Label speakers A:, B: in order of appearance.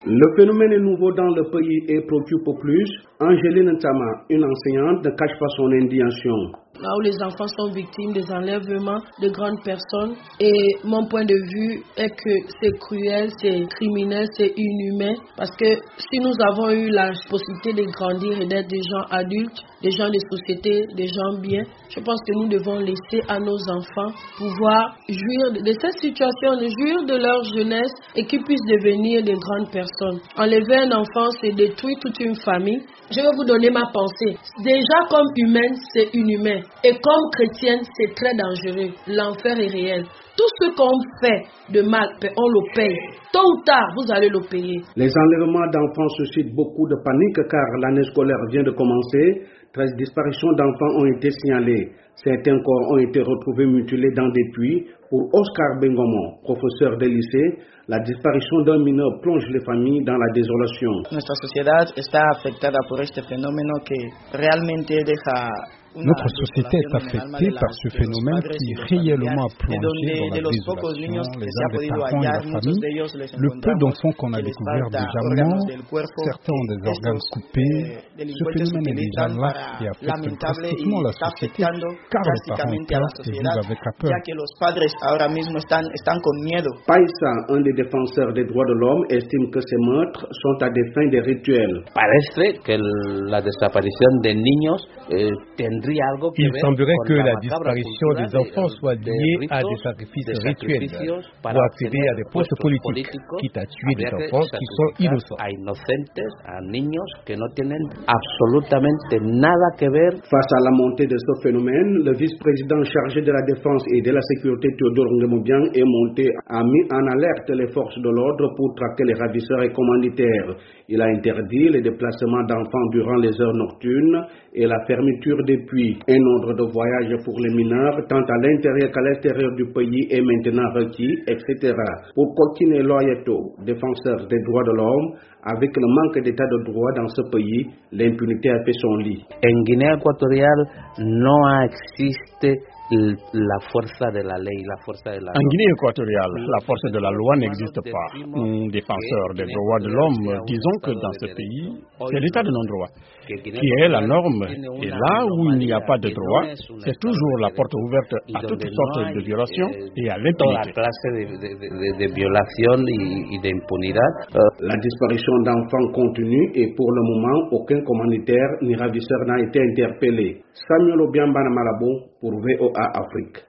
A: Le phénomène est nouveau dans le pays et préoccupe plus. Angéline Ntama, une enseignante, ne cache pas son indignation.
B: Là où les enfants sont victimes des enlèvements de grandes personnes. Et mon point de vue est que c'est cruel, c'est criminel, c'est inhumain. Parce que si nous avons eu la possibilité de grandir et d'être des gens adultes, des gens de société, des gens bien, je pense que nous devons laisser à nos enfants pouvoir jouir de cette situation, jouir de leur jeunesse et qu'ils puissent devenir des grandes personnes. Enlever un enfant, c'est détruire toute une famille. Je vais vous donner ma pensée. Déjà comme humaine, c'est inhumain. Et comme chrétienne, c'est très dangereux. L'enfer est réel. Tout ce qu'on fait de mal, on le paye. Tôt ou tard, vous allez le payer.
A: Les enlèvements d'enfants suscitent beaucoup de panique car l'année scolaire vient de commencer. 13 disparitions d'enfants ont été signalées. Certains corps ont été retrouvés mutilés dans des puits. Pour Oscar Bengomo, professeur de lycée, la disparition d'un mineur plonge les familles dans la désolation.
C: Nuestra sociedad está afectada por este fenómeno que realmente deja
D: Notre société est affectée par ce phénomène qui réellement a plongé dans la désolation les âmes des parents et la famille. Le peu d'enfants qu'on a découverts déjà morts, certains ont des organes coupés. Ce phénomène est déjà là et affecte drastiquement la société car les parents ont peur et vivent avec la peur.
A: Païssa, un des défenseurs des droits de l'homme, estime que ces meurtres sont à des fins de rituels.
E: Parece que la desaparición de niños
F: Il semblerait que la disparition des enfants soit liée à des sacrifices rituels pour accéder à des postes politiques, quitte à tuer des enfants qui sont innocents.
A: Face à la montée de ce phénomène, le vice-président chargé de la défense et de la sécurité Théodore Nguemobiang a mis en alerte les forces de l'ordre pour traquer les ravisseurs et commanditaires. Il a interdit les déplacements d'enfants durant les heures nocturnes et la fermeture des puits. Un ordre de voyage pour les mineurs, tant à l'intérieur qu'à l'extérieur du pays, est maintenant requis, etc. Pour Kokine Loyeto, défenseur des droits de l'homme, avec le manque d'état de droit dans ce pays, l'impunité a fait son lit.
E: En Guinée équatoriale, no existe la fuerza de la ley, la fuerza de la
D: En Guinée équatoriale, la force de la loi n'existe pas. Nous, défenseurs des droits de l'homme, disons que dans ce pays, c'est l'état de non-droit qui est la norme. Et là où il n'y a pas de droit, c'est toujours la porte ouverte à toutes sortes de violations et à l'impunité.
A: La disparition d'enfants continue et pour le moment, aucun commanditaire ni ravisseur n'a été interpellé. Samuel Obiambana Malabo pour VOA Afrique.